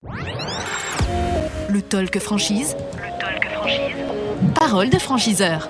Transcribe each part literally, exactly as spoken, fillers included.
Le talk franchise. Le talk franchise. Parole de franchiseur.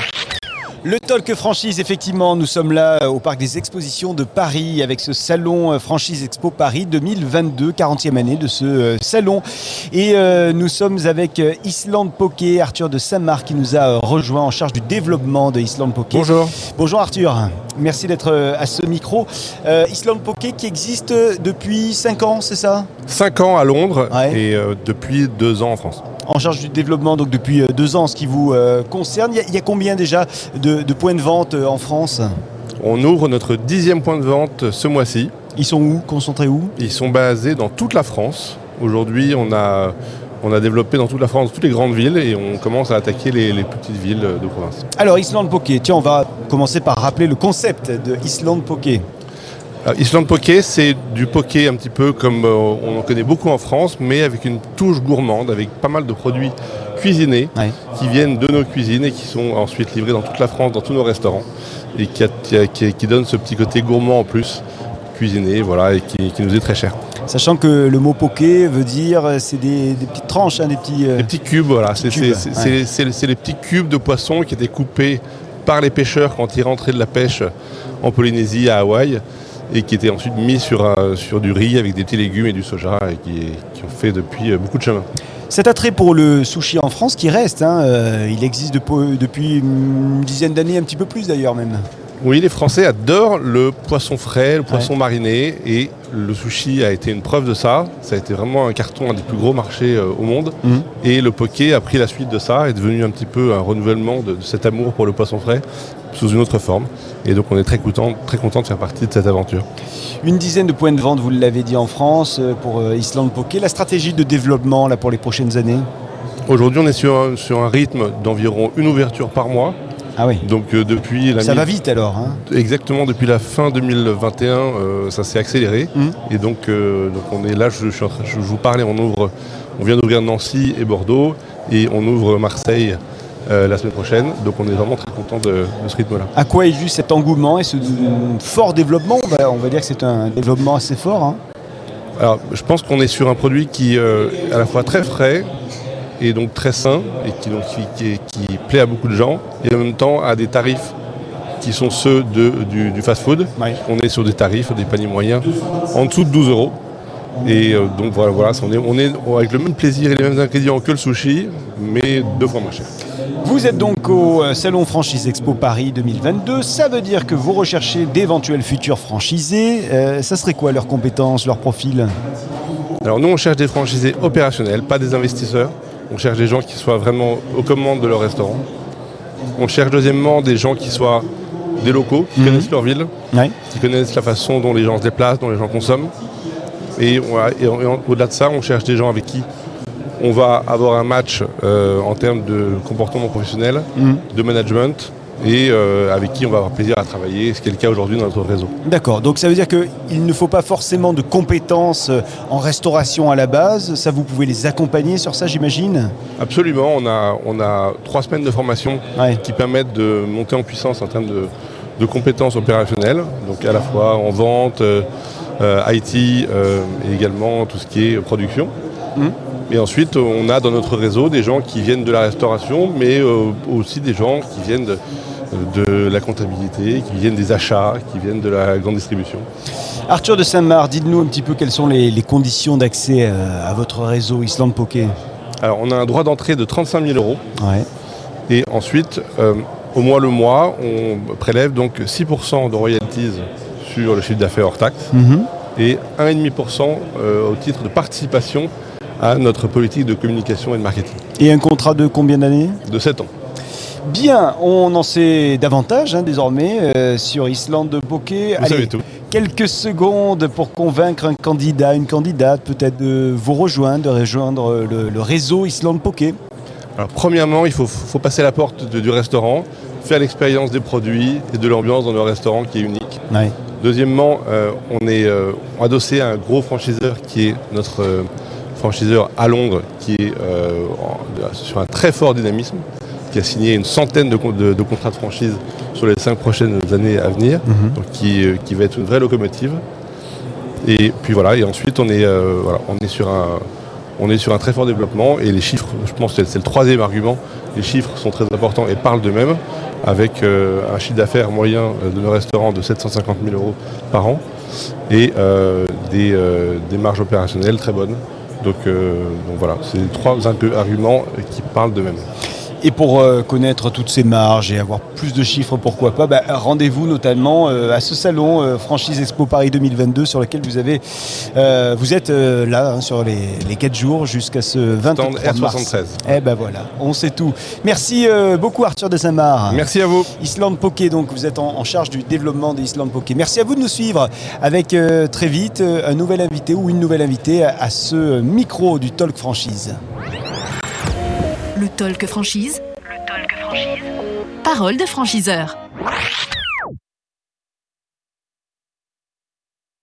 Le Talk Franchise, effectivement, nous sommes là au Parc des Expositions de Paris avec ce salon Franchise Expo Paris deux mille vingt-deux, quarantième année de ce salon. Et euh, nous sommes avec Island Poké, Arthur de Saint-Marc qui nous a rejoint en charge du développement de Island Poké. Bonjour. Bonjour Arthur, merci d'être à ce micro. Euh, Island Poké qui existe depuis cinq ans, c'est ça ? cinq ans à Londres Ouais. et euh, depuis deux ans en France. En charge du développement donc depuis deux ans, ce qui vous euh, concerne. Il y, a, il y a combien déjà de, de points de vente euh, en France ? On ouvre notre dixième point de vente ce mois-ci. Ils sont où ? Concentrés où ? Ils sont basés dans toute la France. Aujourd'hui, on a, on a développé dans toute la France, dans toutes les grandes villes, et on commence à attaquer les, les petites villes de province. Alors Island Poké, tiens, on va commencer par rappeler le concept de Island Poké. Alors, Island Poké, c'est du poké un petit peu comme euh, on en connaît beaucoup en France, mais avec une touche gourmande, avec pas mal de produits cuisinés Ouais. qui viennent de nos cuisines et qui sont ensuite livrés dans toute la France, dans tous nos restaurants, et qui, a, qui, a, qui, qui donne ce petit côté gourmand en plus, cuisiné, voilà, et qui, qui nous est très cher. Sachant que le mot poké veut dire, c'est des, des petites tranches, hein, des petits... euh, Les petits cubes, voilà, c'est, cubes, c'est, c'est, ouais. c'est, c'est, c'est les petits cubes de poissons qui étaient coupés par les pêcheurs quand ils rentraient de la pêche en Polynésie, à Hawaï, et qui étaient ensuite mis sur, euh, sur du riz avec des petits légumes et du soja, et qui, qui ont fait depuis euh, beaucoup de chemin. Cet attrait pour le sushi en France qui reste, hein, euh, il existe de- depuis une dizaine d'années, un petit peu plus d'ailleurs même. Oui, les Français adorent le poisson frais, le poisson ouais. mariné, et le sushi a été une preuve de ça. Ça a été vraiment un carton, un des plus gros marchés euh, au monde. Mmh. Et le poké a pris la suite de ça, est devenu un petit peu un renouvellement de, de cet amour pour le poisson frais, sous une autre forme. Et donc on est très content, très content de faire partie de cette aventure. Une dizaine de points de vente, vous l'avez dit, en France pour euh, Island Poké. La stratégie de développement là, pour les prochaines années ? Aujourd'hui, on est sur un, sur un rythme d'environ une ouverture par mois. Ah oui. Donc euh, depuis la ça mi- va vite alors, hein. Exactement, depuis la fin deux mille vingt et un, euh, ça s'est accéléré. Mmh. Et donc, euh, donc on est là, je, je, suis en train, je, je vous parlais, on ouvre, on vient d'ouvrir Nancy et Bordeaux, et on ouvre Marseille euh, la semaine prochaine. Donc on est vraiment très content de, de ce rythme-là. À quoi est dû cet engouement et ce fort développement ? on va, on va dire que c'est un développement assez fort, hein. Alors, je pense qu'on est sur un produit qui euh, est à la fois très frais et donc très sain, et qui, donc, qui, qui, qui plaît à beaucoup de gens, et en même temps à des tarifs qui sont ceux de, du, du fast-food. Ouais. On est sur des tarifs, des paniers moyens, en dessous de douze euros. Et euh, donc voilà, voilà on, est, on est avec le même plaisir et les mêmes ingrédients que le sushi, mais deux fois moins cher. Vous êtes donc au Salon Franchise Expo Paris deux mille vingt-deux. Ça veut dire que vous recherchez d'éventuels futurs franchisés. Euh, ça serait quoi leurs compétences, leur profil ? Alors nous, on cherche des franchisés opérationnels, pas des investisseurs. On cherche des gens qui soient vraiment aux commandes de leur restaurant. On cherche deuxièmement des gens qui soient des locaux, qui mmh. connaissent leur ville, ouais. qui connaissent la façon dont les gens se déplacent, dont les gens consomment. Et, voilà, et, et au-delà de ça, on cherche des gens avec qui on va avoir un match euh, en termes de comportement professionnel, mmh. de management, et euh, avec qui on va avoir plaisir à travailler, ce qui est le cas aujourd'hui dans notre réseau. D'accord, donc ça veut dire qu'il ne faut pas forcément de compétences en restauration à la base, ça vous pouvez les accompagner sur ça, j'imagine ? Absolument, on a, on a trois semaines de formation ouais. qui permettent de monter en puissance en termes de, de compétences opérationnelles, donc à la fois en vente, euh, I T euh, et également tout ce qui est production. Mmh. Et ensuite, on a dans notre réseau des gens qui viennent de la restauration, mais euh, aussi des gens qui viennent de, de la comptabilité, qui viennent des achats, qui viennent de la grande distribution. Arthur de Saint-Marc, dites-nous un petit peu quelles sont les, les conditions d'accès à, à votre réseau Island Poké. Alors, on a un droit d'entrée de trente-cinq mille euros. Ouais. Et ensuite, euh, au mois le mois, on prélève donc six pour cent de royalties sur le chiffre d'affaires hors taxe mmh. et un virgule cinq pour cent euh, au titre de participation à notre politique de communication et de marketing. Et un contrat de combien d'années ? De sept ans. Bien, on en sait davantage hein, désormais euh, sur Island Poké. Vous Allez, savez tout. Quelques secondes pour convaincre un candidat, une candidate peut-être de vous rejoindre, de rejoindre le, le réseau Island Poké. Alors premièrement, il faut, faut passer la porte de, du restaurant, faire l'expérience des produits et de l'ambiance dans le restaurant qui est unique. Ouais. Deuxièmement, euh, on est euh, adossé à un gros franchiseur qui est notre euh, franchiseur à Londres, qui est euh, en, sur un très fort dynamisme, qui a signé une centaine de, de, de contrats de franchise sur les cinq prochaines années à venir, mmh. donc qui, euh, qui va être une vraie locomotive. Et puis voilà, et ensuite on est, euh, voilà, on est sur un, On est sur un très fort développement et les chiffres, je pense que c'est le troisième argument, les chiffres sont très importants et parlent d'eux-mêmes, avec euh, un chiffre d'affaires moyen de nos restaurants de sept cent cinquante mille euros par an et euh, des, euh, des marges opérationnelles très bonnes. Donc, euh, donc voilà, c'est les trois arguments qui parlent d'eux-mêmes. Et pour euh, connaître toutes ces marges et avoir plus de chiffres, pourquoi pas, bah, rendez-vous notamment euh, à ce salon euh, Franchise Expo Paris deux mille vingt-deux sur lequel vous avez, euh, vous êtes euh, là hein, sur les, les quatre jours jusqu'à ce vingt-trois mars. R soixante-treize. Eh ben voilà, on sait tout. Merci euh, beaucoup Arthur de Saint-Marc. Merci à vous. Island Poké, donc vous êtes en, en charge du développement des Island Poké. Merci à vous de nous suivre avec euh, très vite euh, un nouvel invité ou une nouvelle invitée à, à ce micro du Talk Franchise. Le Talk Franchise. Le Talk Franchise. Parole de franchiseur.